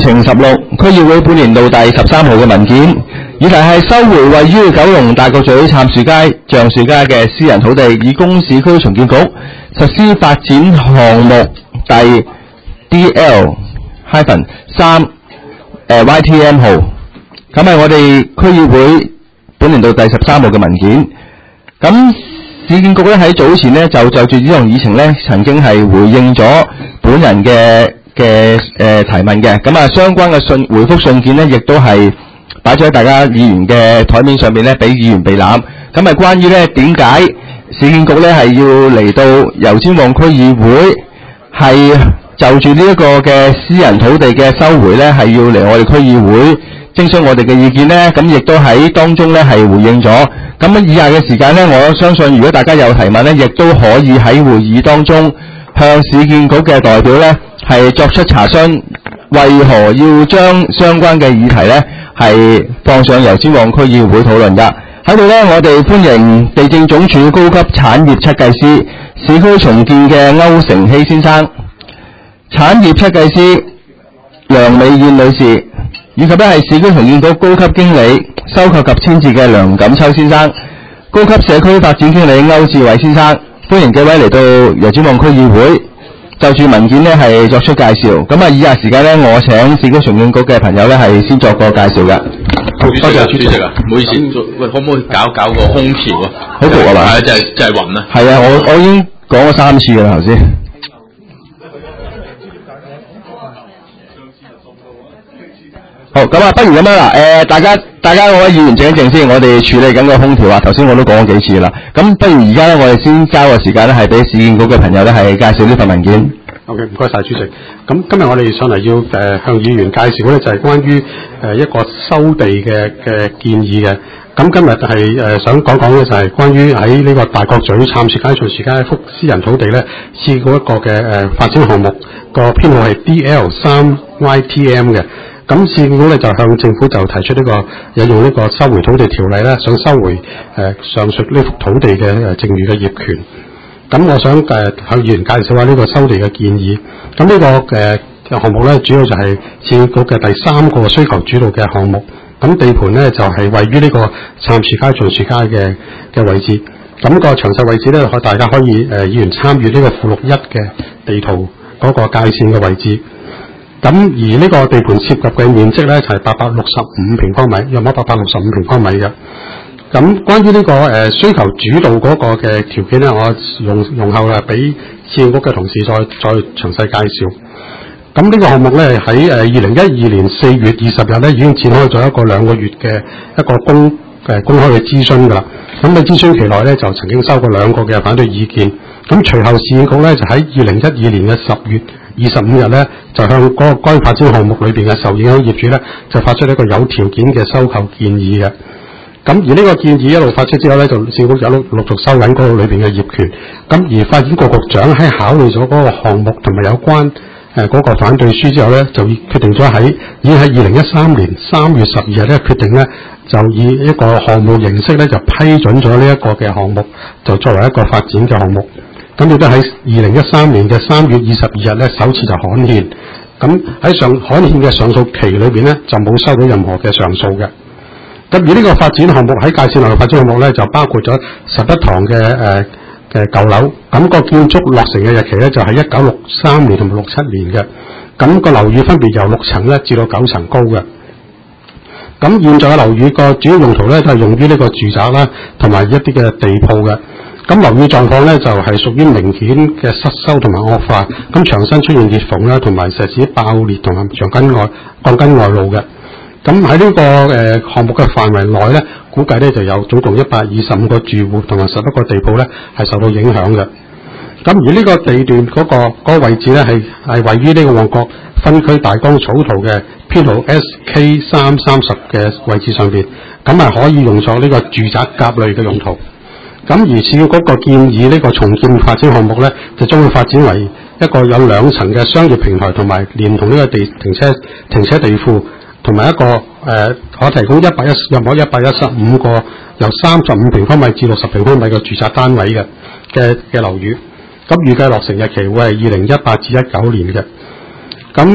程16區議會本年度第13號嘅文件，議題係收回位於九龍大角咀杉樹街、橡樹街嘅私人土地，以供市區重建局實施發展項目第 DL-3 YTM 號。咁係我哋區議會本年度第13號嘅文件。咁市建局咧喺早前咧就住呢項議程咧，曾經係回應咗本人嘅提問嘅。咁啊，相關嘅回覆信件咧，亦都係擺咗喺大家議員嘅台面上面咧，俾議員備覽。咁係關於咧點解市建局咧係要嚟到油尖旺區議會，係就住呢一個嘅私人土地嘅收回咧，係要嚟我哋區議會徵詢我哋嘅意見咧。咁亦都喺當中咧係回應咗。咁以下嘅時間咧，我相信如果大家有提問咧，亦都可以喺會議當中向市建局嘅代表咧係作出查詢，為何要將相關嘅議題咧係放上油尖旺區議會討論㗎。喺度咧，我哋歡迎地政總署高級產業測計師、市區重建嘅歐成希先生、產業測計師梁美燕女士，以及咧係市區重建局高級經理收購及遷置嘅梁錦秋先生、高級社區發展經理歐志偉先生，歡迎幾位嚟到油尖旺區議會就住文件呢係作出介紹。咁啊，以下時間呢，我請市區重建局嘅朋友呢係先作個介紹嘅。 多謝主席啊，唔好意思，喂，可唔可以搞個空調啊？ 好焗啊嘛？ 係啊，就係暈啊。 係啊，我已經講咗3次㗎啦，頭先。好，咁啊，不如咁樣啦，大家各位議員靜一靜先，我哋處理緊個空調啊。頭先我都講咗幾次啦，咁不如而家咧，我哋先交個時間咧，係俾市建局嘅朋友咧，係介紹呢份文件。 OK， 唔該晒主席。咁今日我哋上嚟要向議員介紹咧，就係關於一個收地嘅建議嘅。咁今日係想講講咧，就係關於喺呢個大角咀杉樹街、橡樹街一幅私人土地咧，試過一個嘅發展項目，個編號係 DL-3 YTM 嘅。咁市建局咧就向政府就提出呢個引用呢個收回土地條例咧，想收回上述呢幅土地嘅剩餘嘅業權。咁我想向議員介紹下呢個收地嘅建議。咁呢個項目咧，主要就係市建局嘅第3個需求主導嘅項目。咁地盤咧就係位於呢個杉樹街、橡樹街嘅位置。咁個詳細位置咧，大家可以議員參與呢個附錄1嘅地圖嗰個界線嘅位置。咁而呢個地盤涉及嘅面積咧就係865平方米，約莫865平方米嘅。咁關於呢個需求主導嗰個嘅條件咧，我容後啦俾市建局嘅同事再詳細介紹。咁呢個項目咧喺2012年4月20日咧已經展開咗一個2個月嘅一個公開嘅諮詢㗎啦。咁喺諮詢期內咧就曾經收過2個嘅反對意見。咁隨後市建局咧就喺2012年嘅10月25日咧就向該發展項目裏邊嘅受影響業主咧就發出一個有條件嘅收購建議嘅。咁而呢個建議一路發出之後咧，就市建局有陸續收緊嗰個裏邊嘅業權。咁而發展局局長喺考慮咗嗰個項目同埋有關嗰個反對書之後咧，就決定咗已經喺2013年3月12日咧決定咧，就以一個項目形式咧就批准咗呢一個嘅項目，就作為一個發展嘅項目。咁亦都喺2013年嘅3月22日咧首次就刊憲。咁喺刊憲嘅上訴期裏邊咧，就冇收到任何嘅上訴嘅。咁而呢個發展項目喺界線內嘅發展項目咧，就包括咗11幢嘅舊樓。咁個建築落成嘅日期咧，就係1963年同埋67年嘅。咁個樓宇分別由6層咧至到9層高嘅。咁現在嘅樓宇個主要用途咧，都係用於呢個住宅啦，同埋一啲嘅地鋪嘅。咁樓宇狀況咧，就係屬於明顯嘅失修同埋惡化。咁牆身出現裂縫啦，同埋石屎爆裂同埋鋼筋外露嘅。咁喺呢個項目嘅範圍內咧，估計咧就有總共125個住戶同埋11個地鋪咧係受到影響嘅。咁而呢個地段嗰個位置咧係位於呢個旺角分區大綱草圖嘅編號 SK330 嘅位置上邊，咁係可以用作呢個住宅甲類嘅用途。咁而市建局個建議呢個重建發展項目咧，就將會發展為一個有2層嘅商業平台，同埋連同呢個停車地庫。同埋一個可提供約莫115個由35平方米至60平方米嘅住宅單位嘅樓宇，咁預計落成日期會係2018至19年嘅。咁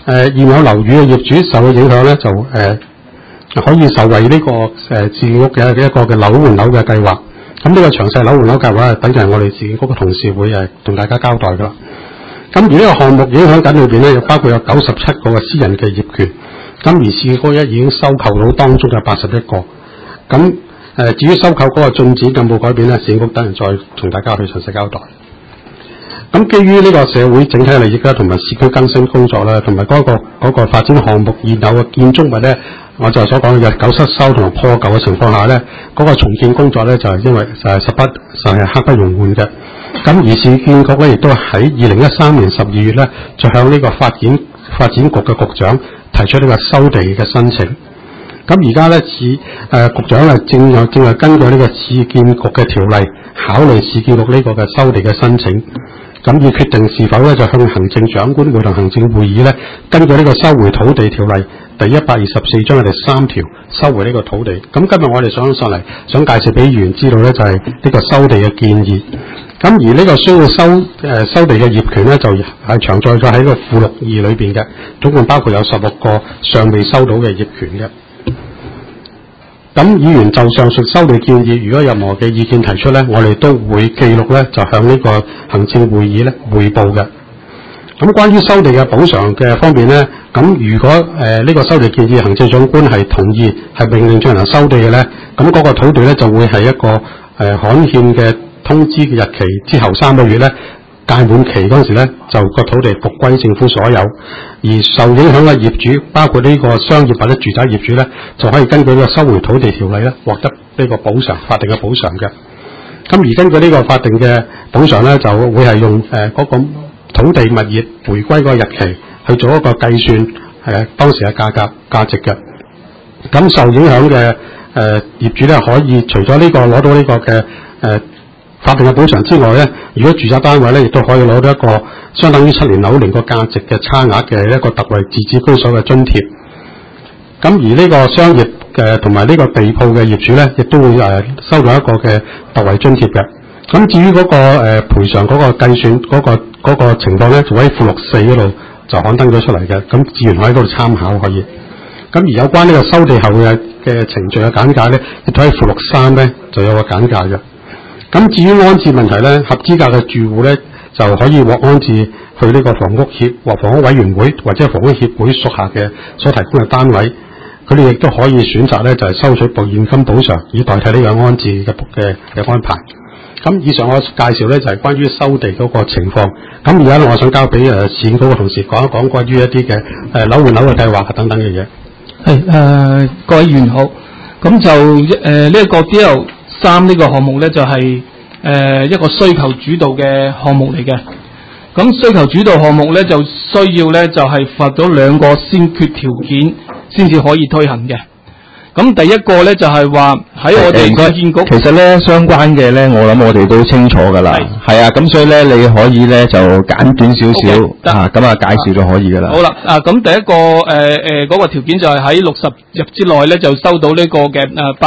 現有樓宇嘅業主受嘅影響咧，就可以受惠呢個自建屋嘅一個嘅樓換樓嘅計劃。咁呢個詳細樓換樓計劃等陣我哋自建屋嘅同事會同大家交代噶啦。咁而呢個項目影響緊裏邊咧，包括有97個嘅私人嘅業權。咁而市建局已經收購到當中嘅81個。咁至於收購嗰個進展有冇改變咧，市建局等人再同大家去詳細交代。咁基於呢個社會整體利益啦，同埋市區更新工作啦，同埋嗰個發展項目現有嘅建築物咧，我就所講嘅日久失修同埋破舊嘅情況下咧，嗰個重建工作咧就係因為就係刻不容緩嘅。咁而市建局咧亦都喺2013年12月咧，就向呢個發展局嘅局長提出呢個收地嘅申請。咁而家咧局長咧正係根據呢個市建局嘅條例考慮市建局呢個嘅收地嘅申請，咁以決定是否咧就向行政長官會同行政會議咧根據呢個收回土地條例第124章嘅第3條收回呢個土地。咁今日我哋上嚟想介紹俾議員知道咧，就係呢個收地嘅建議。咁而呢個需要收地嘅業權咧，就係詳載咗喺個附錄2裏邊嘅，總共包括有16個尚未收到嘅業權嘅。咁議員就上述收地建議，如果任何嘅意見提出咧，我哋都會記錄咧，就向呢個行政會議咧匯報嘅。咁關於收地嘅補償嘅方面咧，咁如果呢個收地建議行政長官係同意，係命令進行收地嘅咧，咁嗰個土地咧就會係一個刊憲嘅通知嘅日期之後3個月咧，屆滿期嗰陣時咧，就個土地復歸政府所有，而受影響嘅業主，包括呢個商業或者住宅業主咧，就可以根據呢個收回土地條例咧，獲得呢個補償，法定嘅補償嘅。咁而根據呢個法定嘅補償咧，就會係用嗰個土地物業回歸嗰個日期去做一個計算，當時嘅價值嘅。咁受影響嘅業主咧，可以除咗呢個攞到呢個嘅法定嘅補償之外咧，如果住宅單位咧，亦都可以攞到一個相當於7年樓齡個價值嘅差額嘅一個特惠自置居所嘅津貼。咁而呢個商業同埋呢個地鋪嘅業主咧，亦都會收到一個嘅特惠津貼嘅。咁至於嗰個賠償嗰個計算嗰個情況咧，就喺附錄4嗰度就刊登咗出嚟嘅。咁自然可以喺嗰度參考可以。咁而有關呢個收地後嘅程序嘅簡介咧，亦都喺附錄3咧就有個簡介嘅。咁至於安置問題咧，合資格嘅住戶咧就可以獲安置去呢個房屋委員會或者房屋協會屬下嘅所提供嘅單位，佢哋亦都可以選擇咧就係收取現金補償，以代替呢個安置嘅安排。咁以上我介紹咧就係關於收地嗰個情況。咁而家咧，我想交俾市建局嘅同事講一講關於一啲嘅樓換樓嘅計劃等等嘅嘢。 係各位議員好，咁就呢一個 DL3呢個項目咧就係一個需求主導嘅項目嚟嘅。咁需求主導項目咧就需要咧就係符合咗2個先決條件先至可以推行嘅。咁第一個咧就係話喺我哋市建局， 其實咧相關嘅咧，我諗我哋都清楚㗎啦。係啊，咁所以咧你可以咧就簡短少少咁介紹就可以㗎啦。 好啦，咁第一個嗰個條件就係喺60日之內咧就收到呢個嘅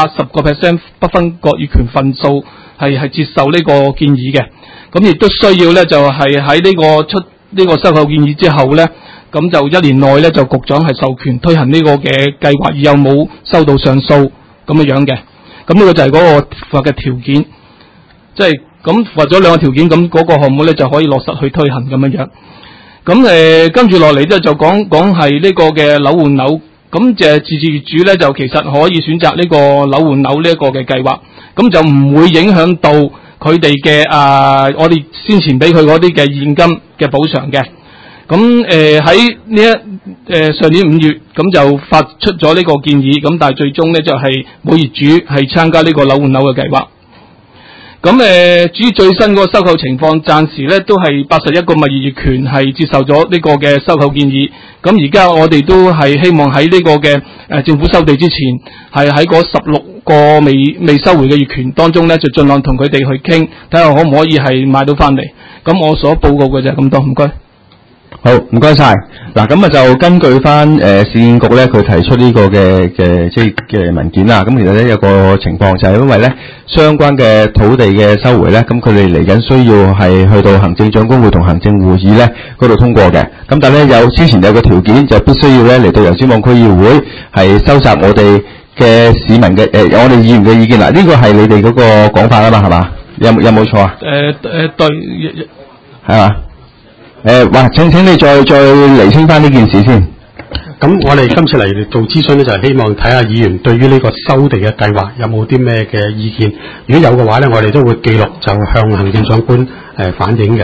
80% 不分割業權份數係接受呢個建議嘅。咁亦都需要咧就係喺呢個出呢個收購建議之後咧。咁就1年內咧，就局長係授權推行呢個嘅計劃，而有冇收到上訴咁樣嘅。咁呢個就係嗰個符合嘅條件，即係咁符合咗2個條件，咁嗰個項目咧就可以落實去推行咁樣。咁跟住落嚟咧就講係呢個嘅樓換樓，咁自置業主咧就其實可以選擇呢個樓換樓呢一個嘅計劃，咁就唔會影響到佢哋嘅我哋先前俾佢嗰啲嘅現金嘅補償嘅。咁喺呢上年5月咁就發出咗呢個建議，咁但係最終咧就係冇業主係參加呢個樓換樓嘅計劃。咁至於最新嗰個收購情況，暫時咧都係81個物業業權係接受咗呢個嘅收購建議。咁而家我哋都係希望喺呢個嘅政府收地之前，係喺嗰16個未收回嘅業權當中咧，就盡量同佢哋去傾，睇下可唔可以係買到翻嚟。咁我所報告嘅就係咁多，唔該。 好，唔該晒。嗱，咁啊就根據翻市建局咧，佢提出呢個嘅即係嘅文件啦。咁其實咧有個情況就係因為咧相關嘅土地嘅收回咧，咁佢哋嚟緊需要係去到行政長官會同行政會議咧嗰度通過嘅。咁但係咧之前有個條件就必須要咧嚟到油尖旺區議會係收集我哋嘅市民嘅我哋議員嘅意見啦。呢個係你哋嗰個講法啊嘛，係嘛？有冇錯啊？ 對， 係嘛？請你再釐清翻呢件事先。 咁我哋今次嚟做諮詢咧，就係希望睇下議員對於呢個收地嘅計劃有冇啲咩嘅意見。如果有嘅話咧，我哋都會記錄，就向行政長官反映嘅。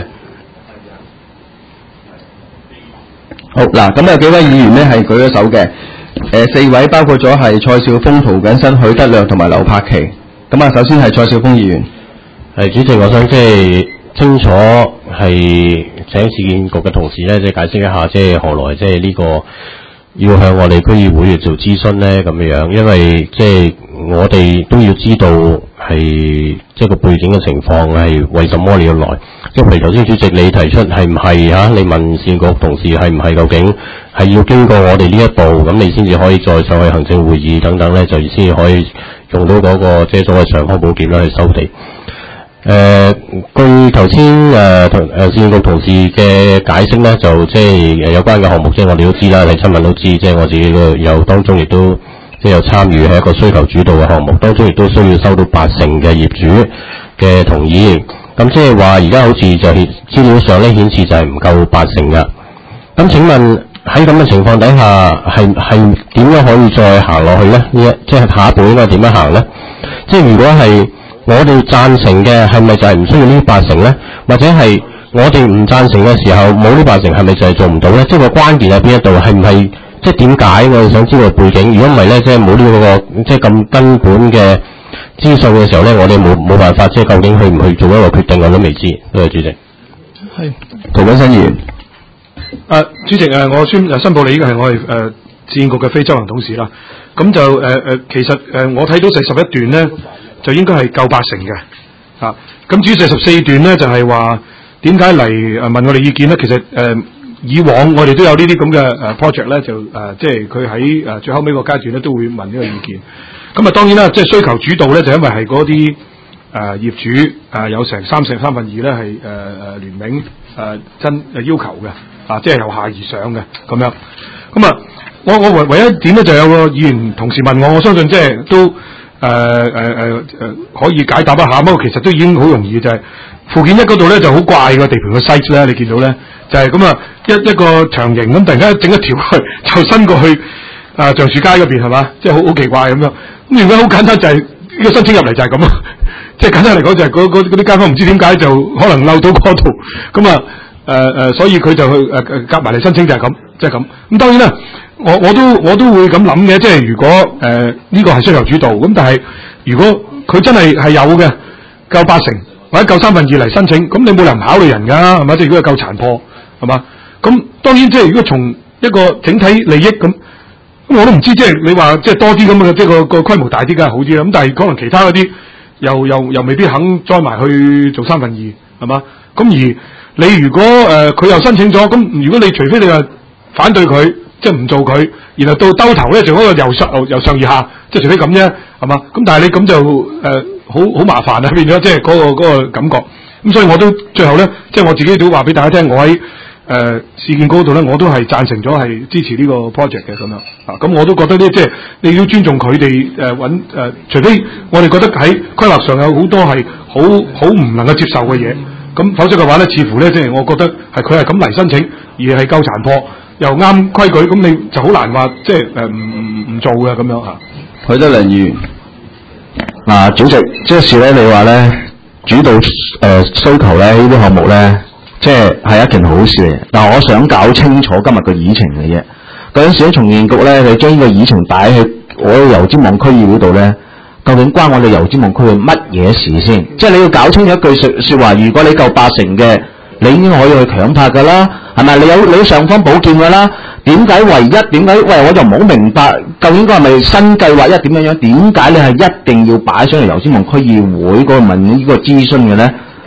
好嗱，咁有幾位議員咧係舉咗手嘅，4位包括咗係蔡少峰、涂謹申、許德亮同埋劉柏祺。咁啊，首先係蔡少峰議員。 主席，我想即係清楚係請市建局嘅同事咧，即係解釋一下，即係何來即係呢個要向我哋區議會做諮詢咧咁樣，因為即係我哋都要知道係即係個背景嘅情況係為什麼你要來，即係譬如頭先主席你提出係唔係嚇？你問市建局同事係唔係究竟係要經過我哋呢一步，咁你先至可以再上去行政會議等等咧，就先至可以用到嗰個即係所謂尚方寶劍啦去收地。據頭先市建局同事嘅解釋咧，就即係有關嘅項目，即係我哋都知啦，你親民都知，即係我自己都有當中亦都即係有參與，係一個需求主導嘅項目，當中亦都需要收到80%嘅業主嘅同意。咁即係話而家好似就資料上咧顯示就係唔夠80%㗎。咁請問喺咁嘅情況底下，係點樣可以再行落去咧？即係下一步應該點樣行咧？即係如果係我哋贊成嘅，係咪就係唔需要呢80%咧？或者係我哋唔贊成嘅時候冇呢80%，係咪就係做唔到咧？即係個關鍵喺邊一度？係唔係即係點解？我哋想知道背景。如果唔係咧，即係冇呢個即係咁根本嘅資訊嘅時候咧，我哋冇辦法即係究竟去唔去做一個決定，我都未知。多謝主席。 係涂謹申議員。 主席我申報你呢個係我係市建局嘅非執行董事啦。咁就其實我睇到第11段咧，就應該係夠80%嘅。咁至於第14段咧，就係話點解嚟問我哋意見咧？其實以往我哋都有呢啲咁嘅project 咧，就即係佢喺最後尾個階段咧都會問呢個意見。咁啊當然啦，即係需求主導咧，就因為係嗰啲業主有成3/2咧係聯名要求嘅，即係由下而上嘅咁樣。咁啊，我唯一點咧就有個議員同事問我相信即係都可以解答一下。不過其實都已經好容易，就係附件1嗰度咧就好怪個地盤個 size 咧，你見到咧就係咁啊一個長形咁，突然間整一條就伸過去橡樹街嗰邊係嘛，即係好奇怪咁樣。咁原本好簡單，就係呢個申請入嚟就係咁啊，即係簡單嚟講就係嗰啲街坊唔知點解就可能漏到嗰度咁啊。所以佢就去夾埋嚟申請就係咁，即係咁。咁當然啦，我都會咁諗嘅，即係如果呢個係需求主導，咁但係如果佢真係有嘅夠80%或者夠2/3嚟申請，咁你冇理由唔考慮人㗎，係咪？即係如果夠殘破，係嘛？咁當然即係如果從一個整體利益咁我都唔知，即係你話即係多啲咁嘅，即係個規模大啲梗係好啲啦。咁但係可能其他嗰啲又未必肯栽埋去做2/3，係嘛？咁而你如果佢又申請咗，咁如果你除非你話反對佢，即係唔做佢，然後到兜頭咧，就嗰個由上而下，即係除非咁啫，係嘛？咁但係你咁就好麻煩啊，變咗即係嗰個感覺。咁所以我都最後咧，即係我自己都話俾大家聽，我喺市建局嗰度咧，我都係贊成咗係支持呢個 project 嘅咁樣。咁我都覺得呢，即係你要尊重佢哋除非我哋覺得喺規劃上有好多係好唔能夠接受嘅嘢。咁否則嘅話咧，似乎咧即係我覺得係佢係咁嚟申請，而係夠殘破又啱規矩，咁你就好難話即係唔做嘅咁樣嚇。 許德亮議員， 主席，即係咧你話咧主導需求咧呢啲項目咧，即係一件好事嚟。但係我想搞清楚今日個議程嘅啫。嗰陣時喺重建局咧，你將呢個議程擺喺我油尖旺區議會度咧。究竟關我哋油尖旺區嘅乜嘢事先？即係你要搞清楚一句說話，如果你夠80%嘅，你已經可以去強拍噶啦，係咪？你有尚方寶劍噶啦？點解我就唔好明白，究竟係咪新計劃點樣？點解你係一定要擺上嚟油尖旺區議會嗰個問呢個諮詢嘅咧？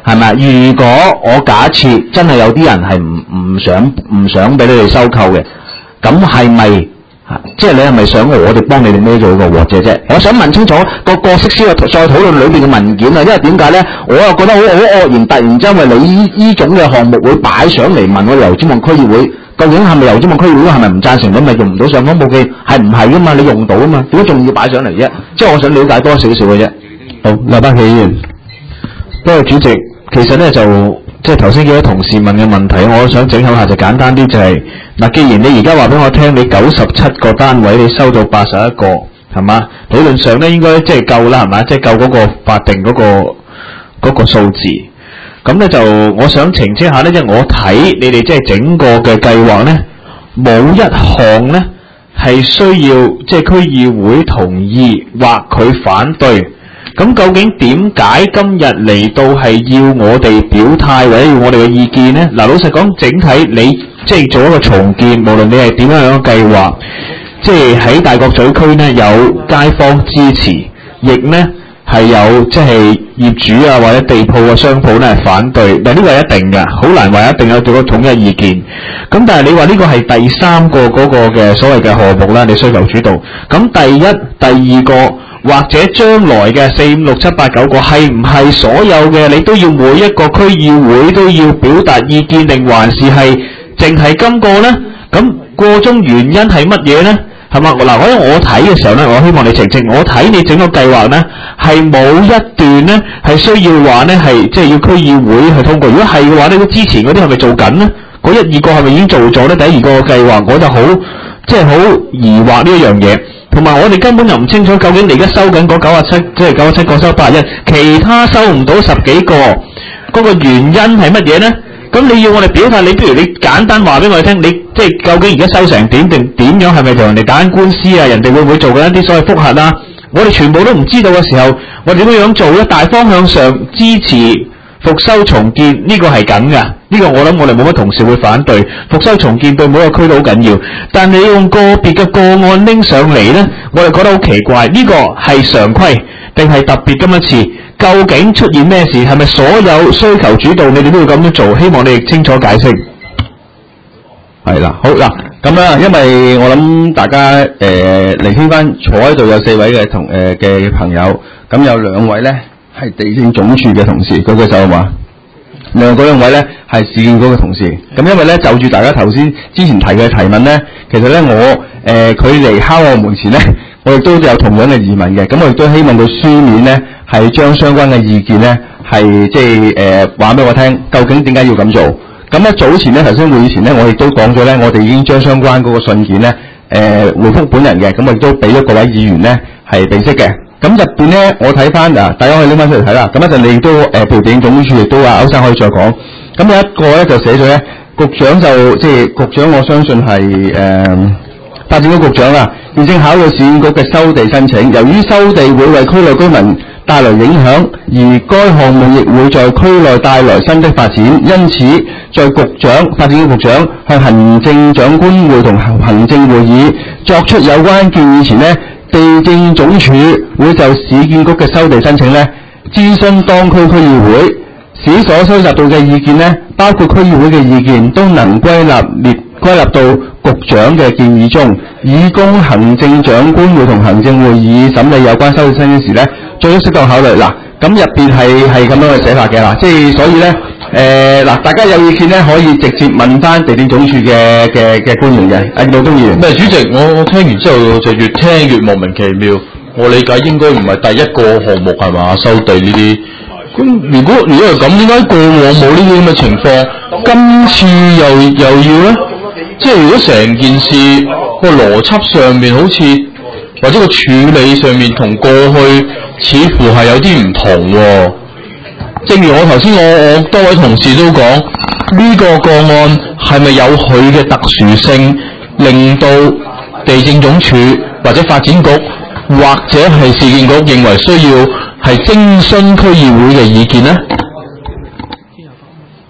係咪？如果我假設真係有啲人係唔想俾你哋收購嘅，咁係咪？即係你係咪想我哋幫你哋孭咗個鑊啫啫？我想問清楚個角色先，再討論裏邊嘅文件啊！因為點解咧？我又覺得好愕然，突然之間因為你呢種嘅項目會擺上嚟問我哋油尖旺區議會，究竟係咪油尖旺區議會係咪唔贊成？你咪用唔到尚方寶劍，係唔係噶嘛？你用到啊嘛？點解仲要擺上嚟啫？即係我想了解多少少嘅啫。 好，劉伯頎議員， 不過主席，其實咧就即係頭先幾位同事問嘅問題，我想整合下就簡單啲，就係嗱，既然你而家話俾我聽，你97個單位你收到81個，係嘛？理論上咧應該即係夠啦，係嘛？即係夠嗰個法定嗰個數字。咁咧就我想澄清下咧，即係我睇你哋即係整個嘅計劃咧，冇一項咧係需要即係區議會同意或佢反對。咁究竟點解今日嚟到係要我哋表態或者要我哋嘅意見呢？嗱，老實講，整體你即係做一個重建，無論你係點樣嘅計劃，即係喺大角咀區呢有街坊支持，亦呢係有即係業主啊或者地鋪嘅商鋪呢係反對。嗱，呢個係一定嘅，好難話一定有做個統一意見。咁但係你話呢個係第三個嗰個嘅所謂嘅項目啦，你需求主導。咁第一、第二個。或者將來嘅4、5、6、7、8、9個係唔係所有嘅你都要每一個區議會都要表達意見，定還是係淨係今個呢？咁個中原因係乜嘢呢？係嘛？嗱，我睇嘅時候呢，我希望你澄清。我睇你整個計劃呢，係冇一段呢係需要話呢係即係要區議會去通過。如果係嘅話呢，之前嗰啲係咪做緊呢？嗰1、2個係咪已經做咗呢？第1、2個嘅計劃我就好即係好疑惑呢一樣嘢。同埋我哋根本就唔清楚究竟你而家收緊嗰97，即係97個收81，其他收唔到10幾個，嗰個原因係乜嘢呢？咁你要我哋表態，你不如你簡單話俾我哋聽，你即係究竟而家收成點定點樣？係咪同人哋打緊官司啊？人哋會唔會做緊一啲所謂複核啊？我哋全部都唔知道嘅時候，我哋點樣做咧？大方向上支持復修重建呢個係緊㗎。呢個我諗我哋冇乜同事會反對，復修重建對每一個區都好緊要。但你用個別嘅個案拎上嚟呢，我哋覺得好奇怪。呢個係常規定係特別咁一次？究竟出現咩事？係咪所有需求主導你哋都要咁樣做？希望你哋清楚解釋。 係啦，好嗱，咁啦，因為我諗大家嚟聽翻坐喺度有4位嘅嘅朋友，咁有2位咧係地政總署嘅同事，舉個手話。另外嗰2位咧係市建局嘅同事，咁因為咧就住大家頭先之前提嘅提問咧，其實咧我佢嚟敲我門前咧，我亦都有同樣嘅疑問嘅，咁我亦都希望佢書面咧係將相關嘅意見咧係即係話俾我聽，究竟點解要咁做？咁咧早前咧頭先會議前咧，我亦都講咗咧，我哋已經將相關嗰個信件咧回覆本人嘅，咁我亦都俾咗各位議員咧係備悉嘅。咁入邊咧，我睇翻嗱，大家可以拎翻出嚟睇啦。咁一陣你亦都譬如地政總署亦都話歐生可以再講。咁有一個咧就寫咗咧，局長就即係局長，我相信係發展局局長啦，現正考慮市建局嘅收地申請。由於收地會為區內居民帶來影響，而該項目亦會在區內帶來新的發展，因此在發展局局長向行政長官會同行政會議作出有關建議前呢，地政總署會就市建局嘅收地申請呢，諮詢當區區議會，使所收集到嘅意見呢，包括區議會嘅意見，都能歸納到局長嘅建議中，以供行政長官會同行政會議審理有關收地申請時呢，作出適當考慮。嗱，咁入邊係咁樣嘅寫法嘅啦，即係所以呢，嗱，大家有意見呢，可以直接問翻地政總署嘅官員嘅。陸東議員， 唔係主席，我聽完之後就越聽越莫名其妙。我理解應該唔係第一個項目係嘛，收地呢啲。咁如果係咁，點解過往冇呢啲咁嘅情況，今次又要咧？即係如果成件事個邏輯上面好似或者個處理上面同過去似乎係有啲唔同喎。正如我頭先我多位同事都講，呢個個案係咪有佢嘅特殊性，令到地政總署或者發展局或者係市建局認為需要係徵詢區議會嘅意見呢？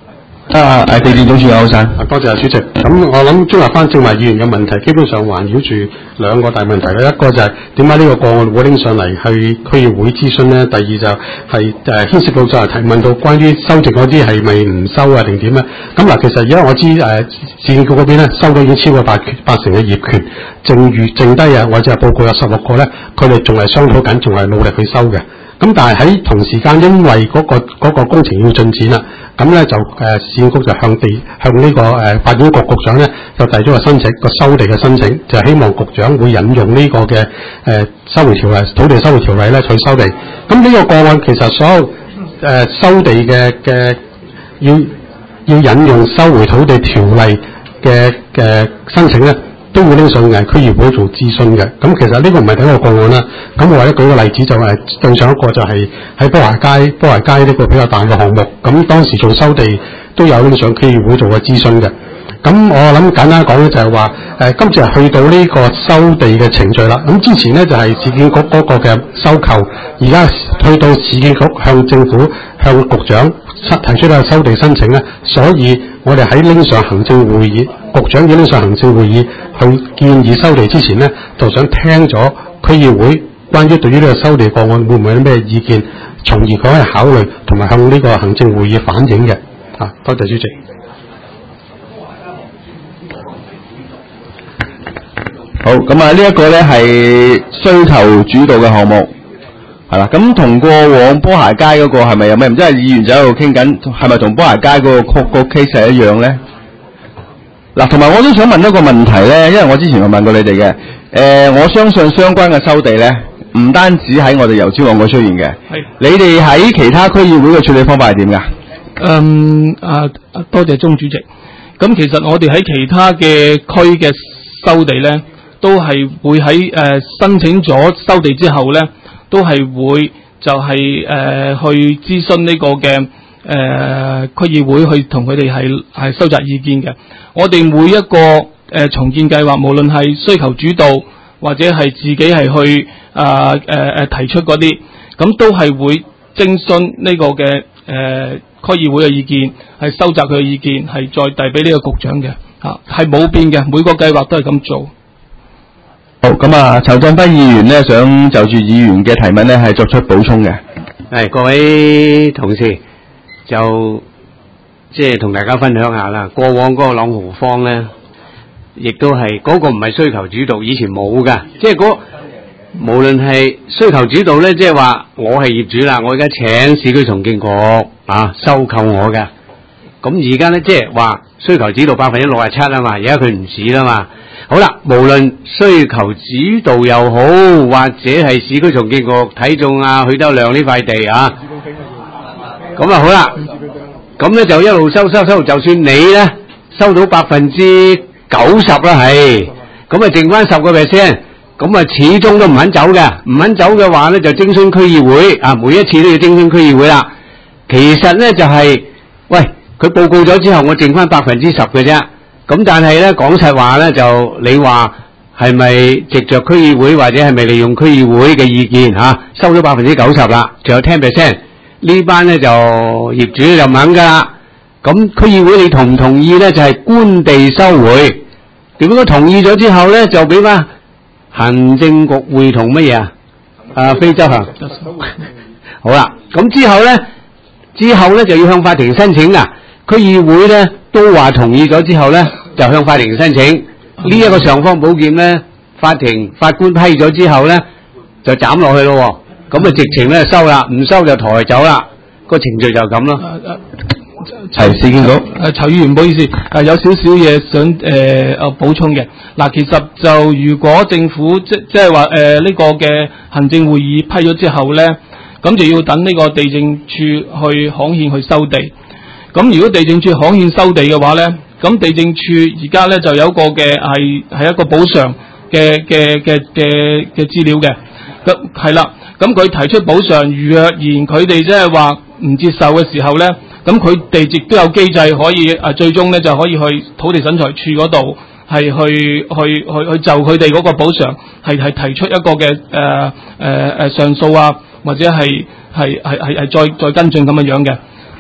地政總署有生。 多謝主席。咁我諗綜合翻正話議員嘅問題，基本上環繞住兩個大問題咧。一個就係點解呢個個案會拎上嚟去區議會諮詢咧？第二就係牽涉到就係提問到關於收值嗰啲係咪唔收啊定點咧？咁嗱，其實而家我知市建局嗰邊咧收到已經超過八成嘅業權，剩低啊或者係報告有16個咧，佢哋仲係商討緊，仲係努力去收嘅。咁但係喺同時間，因為嗰個工程要進展啦，咁咧就市建局就向呢個發展局局長咧就遞咗個申請，個收地嘅申請，就係希望局長會引用呢個嘅收回條例、土地收回條例咧去收地。咁呢個個案其實所有收地嘅要引用收回土地條例嘅申請咧，都會拎上區議會做諮詢嘅。咁其實呢個唔係第一個個案啦。咁我或者舉個例子，就係對上一個就係喺波鞋街呢個比較大嘅項目。咁當時做收地都有拎上區議會做過諮詢嘅。咁我諗簡單講咧，就係話今次係去到呢個收地嘅程序啦。咁之前咧就係市建局嗰個嘅收購，而家去到市建局向政府向局長提出嘅收地申請咧，所以我哋喺拎上行政會議，局長已經拎上行政會議去建議收地之前咧，就想聽咗區議會關於對於呢個收地個案會唔會有咩意見，從而佢可以考慮同埋向呢個行政會議反映嘅。多謝主席。 好，咁呢一個咧係需求主導嘅項目，係啦。咁同過往波鞋街嗰個係咪有咩？唔知係議員就喺度傾緊，係咪同波鞋街嗰個 case 係一樣咧？嗱，同埋我都想問一個問題咧，因為我之前有問過你哋嘅，我相信相關嘅收地咧，唔單止喺我哋油尖旺區出現嘅，係你哋喺其他區議會嘅處理方法係點㗎？ 多謝鍾主席。咁其實我哋喺其他嘅區嘅收地咧，都係會喺申請咗收地之後咧，都係會就係去諮詢呢個嘅區議會去同佢哋係收集意見嘅。我哋每一個重建計劃，無論係需求主導或者係自己係去提出嗰啲，咁都係會徵詢呢個嘅區議會嘅意見，係收集佢嘅意見，係再遞俾呢個局長嘅，係冇變嘅，每個計劃都係咁做。 好，咁陳振輝議員咧想就住議員嘅提問咧係作出補充嘅。 係各位同事，就即係同大家分享下啦。過往嗰個朗豪坊咧，亦都係嗰個唔係需求主導，以前冇噶，即係無論係需求主導咧，即係話我係業主啦，我而家請市區重建局收購我嘅。咁而家咧即係話需求主導67%啊嘛，而家佢唔止啦嘛。好啦，無論需求主導又好，或者係市區重建局睇中許德亮呢塊地咁好啦，咁咧就一路收，就算你咧收到90%啦，係咁剩翻10%，咁始終都唔肯走嘅，唔肯走嘅話咧就徵詢區議會每一次都要徵詢區議會啦。其實咧就係喂，佢報告咗之後，我剩翻10%嘅啫。咁但係咧講實話咧，就你話係咪藉着區議會或者係咪利用區議會嘅意見收咗90%啦，仲有10%呢班咧就業主就唔肯噶啦。咁區議會你同唔同意咧？就係官地收回。如果同意咗之後咧，就俾翻行政局會同乜嘢非執行。好啦，咁之後咧就要向法庭申請啊。區議會咧都話同意咗之後咧，就向法庭申請呢一個尚方寶劍咧，法官批咗之後咧就斬落去咯。咁直情咧收啦，唔收就抬走啦。個程序就咁咯。 係市建局。 曹議員唔好意思，有少少嘢想補充嘅。嗱，其實就如果政府即係話呢個嘅行政會議批咗之後咧，咁就要等呢個地政處去刊憲去收地。咁如果地政處刊憲收地嘅話咧，咁地政處而家咧就有一個嘅係一個補償嘅資料嘅。咁係啦，咁佢提出補償，若然佢哋即係話唔接受嘅時候咧，咁佢哋亦都有機制可以最終咧就可以去土地審裁處嗰度係去就佢哋嗰個補償係提出一個嘅上訴或者係再跟進咁樣嘅。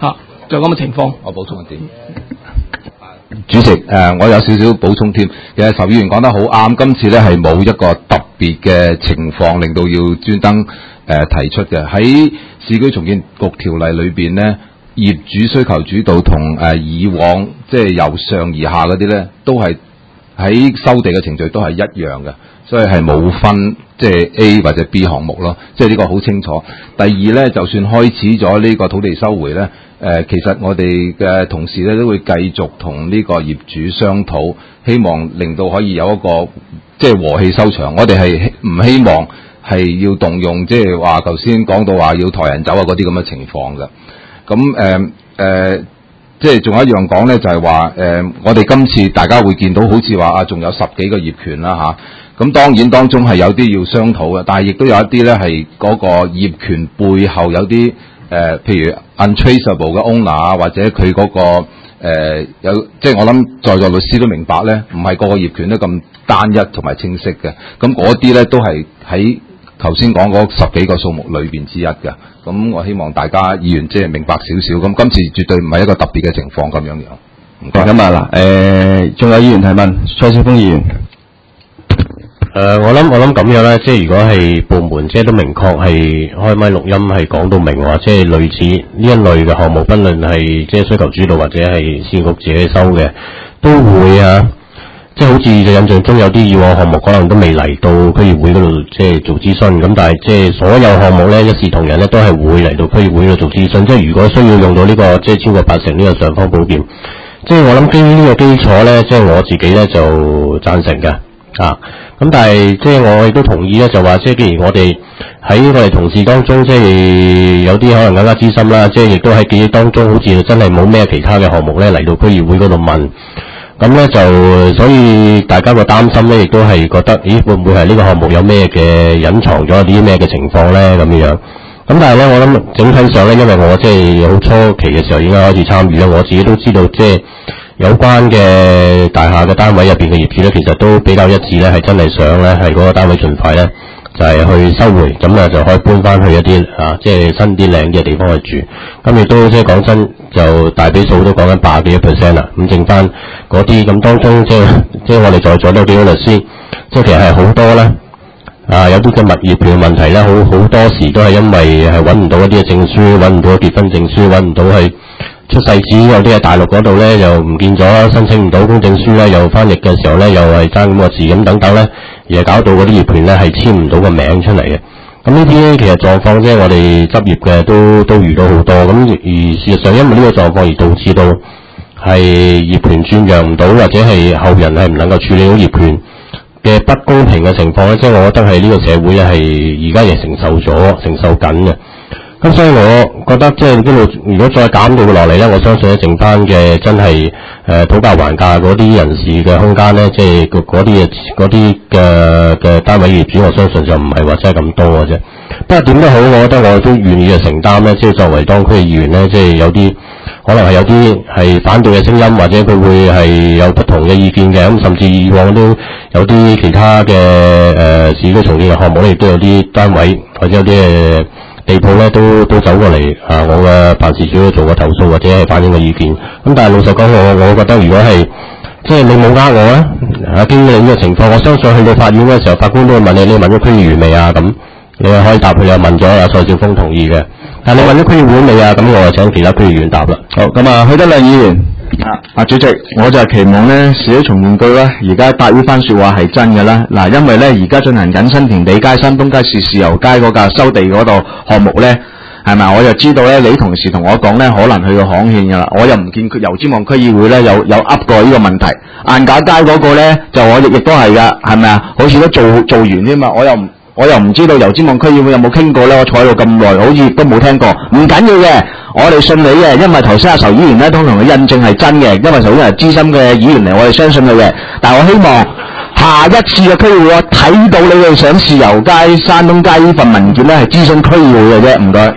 就咁嘅情況。 我補充一點。主席，我有少少補充添。其實仇議員講得好啱，今次咧係冇一個特別嘅情況令到要專登提出嘅。喺市區重建局條例裏邊咧，業主需求主導同以往即係由上而下嗰啲咧，都係喺收地嘅程序都係一樣嘅，所以係冇分即係 A 或者 B 項目咯，即係呢個好清楚。第二咧，就算開始咗呢個土地收回咧。其實我哋嘅同事咧都會繼續同呢個業主商討，希望令到可以有一個即係和氣收場。我哋係唔希望係要動用即係話頭先講到話要抬人走啊嗰啲咁嘅情況嘅。咁即係仲有一樣講咧，就係話我哋今次大家會見到好似話仲有10幾個業權啦嚇。咁當然當中係有啲要商討嘅，但係亦都有一啲咧係嗰個業權背後有啲。譬如 untraceable 嘅 owner 或者佢嗰個有，即係我諗在座律師都明白咧，唔係個個業權都咁單一同埋清晰嘅。咁嗰啲咧都係喺頭先講嗰10幾個數目裏邊之一嘅。咁我希望大家議員即係明白少少。咁今次絕對唔係一個特別嘅情況咁樣樣。唔該。 咁啊嗱，仲有議員提問，蔡少鋒議員。 我諗咁樣咧，即係如果係部門即係都明確係開咪錄音係講到明話，即係類似呢一類嘅項目，不論係即係需求主導或者係市建局自己收嘅，都會啊，即係好似印象中有啲以往項目可能都未嚟到區議會嗰度即係做諮詢，咁但係即係所有項目咧一視同仁咧都係會嚟到區議會度做諮詢，即係如果需要用到呢個即係超過80%呢個尚方寶劍，即係我諗基於呢個基礎咧，即係我自己咧就贊成嘅啊。咁但係即係我亦都同意咧，就話即係既然我哋喺我哋同事當中，即係有啲可能更加資深啦，即係亦都喺記憶當中，好似真係冇咩其他嘅項目咧嚟到區議會嗰度問，咁咧就所以大家個擔心咧，亦都係覺得，咦會唔會係呢個項目有咩嘅隱藏咗啲咩嘅情況咧咁樣？咁但係咧，我諗整體上咧，因為我即係好初期嘅時候已經開始參與啦，我自己都知道即係。有關嘅大廈嘅單位入邊嘅業主咧，其實都比較一致咧，係真係想咧係嗰個單位盡快咧就係去收回，咁啊就可以搬翻去一啲即係新啲靚啲嘅地方去住。咁亦都即係講真，就大比數都講緊80幾%啦。咁剩翻嗰啲，咁當中即係我哋在座都有幾個律師，即係其實係好多咧有啲嘅物業嘅問題咧，好多時都係因為係揾唔到一啲嘅證書，揾唔到結婚證書，揾唔到係。出世紙有啲喺大陸嗰度咧又唔見咗，申請唔到公證書咧，又翻譯嘅時候咧又係爭咁個字咁等等咧，而係搞到嗰啲業權咧係簽唔到個名出嚟嘅。咁呢啲咧其實狀況即係我哋執業嘅都遇到好多。咁而事實上因為呢個狀況而導致到係業權轉讓唔到，或者係後人係唔能夠處理到業權嘅不公平嘅情況咧，即係我覺得係呢個社會咧係而家亦承受緊嘅。咁所以我覺得即係一路如果再減到落嚟咧，我相信咧剩翻嘅真係討價還價嗰啲人士嘅空間咧，即係嗰啲嘅單位業主，我相信就唔係話真係咁多嘅啫。不過點都好，我覺得我都願意去承擔咧，即係作為當區嘅議員咧，即係有啲可能係有啲係反對嘅聲音，或者佢會係有不同嘅意見嘅。咁甚至以往都有啲其他嘅市區重建嘅項目咧，亦都有啲單位或者有啲地鋪咧都走過嚟我嘅辦事處做個投訴或者係反映個意見。咁但係老實講，我覺得如果係即係你冇我咧，經歷呢個情況，我相信去到法院嘅時候，法官都會問你問咗區議員未啊？咁你可以答佢，又問咗蔡少鋒同意嘅。但係你問咗區議會未啊？咁我就請其他區議員答啦。 好，咁啊，許德亮議員。 主席，我就係期望咧，市區重建局咧，而家答呢番說話係真嘅啦。嗱，因為咧而家進行緊新田地街、新東街市、豉油街嗰個收地嗰度項目咧，係咪？我就知道咧，你同事同我講咧，可能去到巷憲噶啦。我又唔見油尖旺區議會咧有噏過呢個問題。晏架街嗰個咧，就我亦都係噶，係咪啊？好似都做完添嘛，我又唔知道油尖旺區議會有冇傾過咧。我坐喺度咁耐，好似都冇聽過。唔緊要嘅。我哋信你嘅，因為頭先阿仇議員咧都同佢印證係真嘅，因為仇議員係資深嘅議員嚟，我哋相信佢嘅。但係我希望下一次嘅區議會，我睇到你哋想豉油街、山東街呢份文件咧，係諮詢區議會嘅啫，唔該。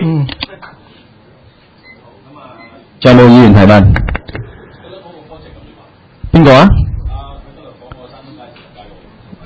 仲有冇議員提問？邊個啊？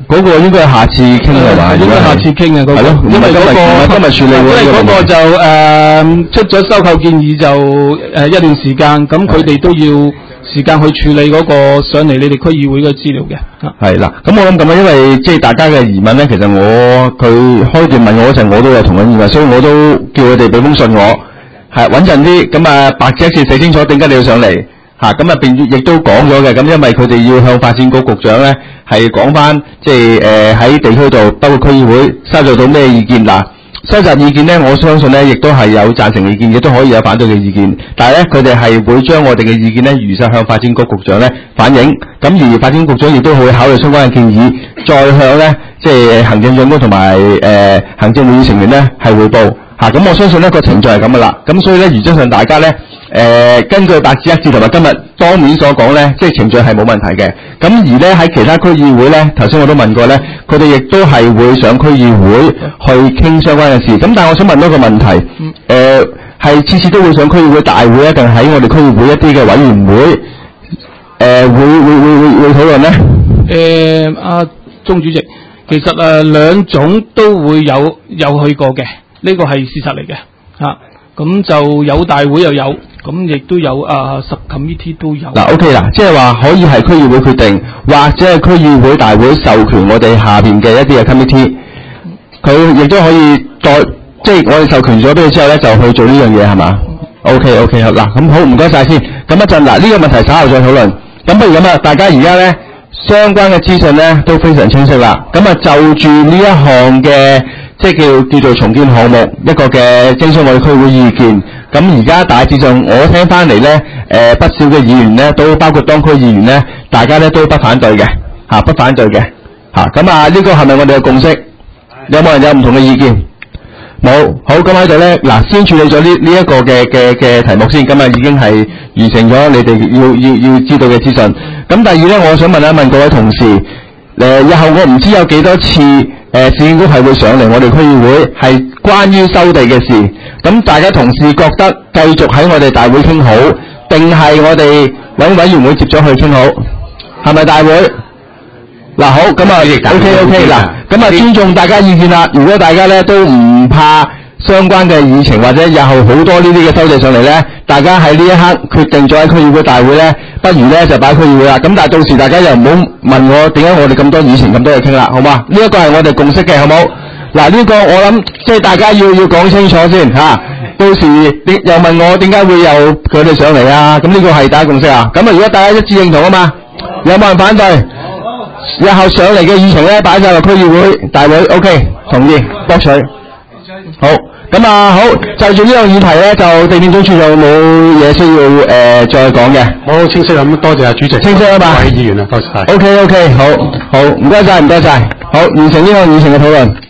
嗰個應該係下次傾係嘛？ 應該下次傾啊，嗰個。 係咯， 因為今日處理因為嗰個就出咗收購建議就一段時間，咁佢哋都要時間去處理嗰個上嚟你哋區議會嘅資料嘅。 係啦，咁我諗咁啊，因為即係大家嘅疑問咧，其實佢開段問我嗰陣，我都有同樣疑問，所以我都叫佢哋俾封信我，係穩陣啲，咁啊白紙一次寫清楚點解你要上嚟。咁啊，亦都講咗嘅，咁因為佢哋要向發展局局長咧係講翻，即係喺地區度包括區議會收集到咩意見嗱，收集意見咧，我相信咧亦都係有贊成意見，亦都可以有反對嘅意見，但係咧佢哋係會將我哋嘅意見咧如實向發展局局長咧反映，咁而發展局局長亦都會考慮相關嘅建議，再向咧即係行政長官同埋行政會議成員咧係匯報。咁我相信呢個程序係咁噶啦，咁所以咧原則上大家咧根據白紙一致同埋今日當面所講咧，即係程序係冇問題嘅。咁而咧喺其他區議會咧，頭先我都問過咧，佢哋亦都係會上區議會去傾相關嘅事。咁但係我想問多個問題，係次次都會上區議會大會，定喺我哋區議會一啲嘅委員會會討論咧？ 阿鍾主席，其實兩種都會有去過嘅。呢個係事實嚟嘅，咁就有大會又有，咁亦都有subcommittee 都有。 嗱 OK 啦，即係話可以係區議會決定，或者係區議會大會授權我哋下邊嘅一啲嘅 committee，佢亦都可以即係我哋授權咗俾佢之後咧，就去做呢樣嘢係嘛 ？OK 好嗱，咁好唔該晒先。咁一陣嗱呢個問題稍後再討論。咁不如咁啊，大家而家咧相關嘅資訊咧都非常清晰啦。咁啊就住呢一項嘅。即係叫做重建項目一個嘅徵詢我哋區會意見，咁而家大致上我聽翻嚟咧，不少嘅議員咧都包括當區議員咧，大家咧都不反對嘅，不反對嘅，咁啊呢個係咪我哋嘅共識？有冇人有唔同嘅意見？冇，好，咁喺度咧，嗱，先處理咗呢一個嘅題目先，咁啊已經係完成咗你哋要知道嘅資訊。咁第二咧，我想問一問各位同事，日後我唔知有幾多次。市建局係會上嚟我哋區議會，係關於收地嘅事。咁大家同事覺得繼續喺我哋大會傾好，定係我哋揾委員會接咗去傾好？係咪大會？嗱好，咁啊 OK 嗱，咁啊尊重大家意見啦。如果大家咧都唔怕相關嘅議程或者日後好多呢啲嘅收地上嚟咧，大家喺呢一刻決定咗喺區議會大會咧，不如咧就擺區議會啦。咁但係到時大家又唔好問我點解我哋咁多議程咁多嘢傾啦，好嘛？呢一個係我哋共識嘅，好冇？嗱呢個我諗即係大家要講清楚先嚇。到時又問我點解會有佢哋上嚟啊？咁呢個係大家共識啊。咁啊如果大家一致認同啊嘛，有冇人反對？日後上嚟嘅議程咧擺晒落區議會大會 ，OK， 同意，博取。好，咁啊好，就住呢個議題咧，就地政總署有冇嘢需要再講嘅？ 好清晰咁，多謝主席。 清晰啊嘛， 各位議員啊，多謝晒。 OK，好，唔該晒，好，完成呢個議程嘅討論。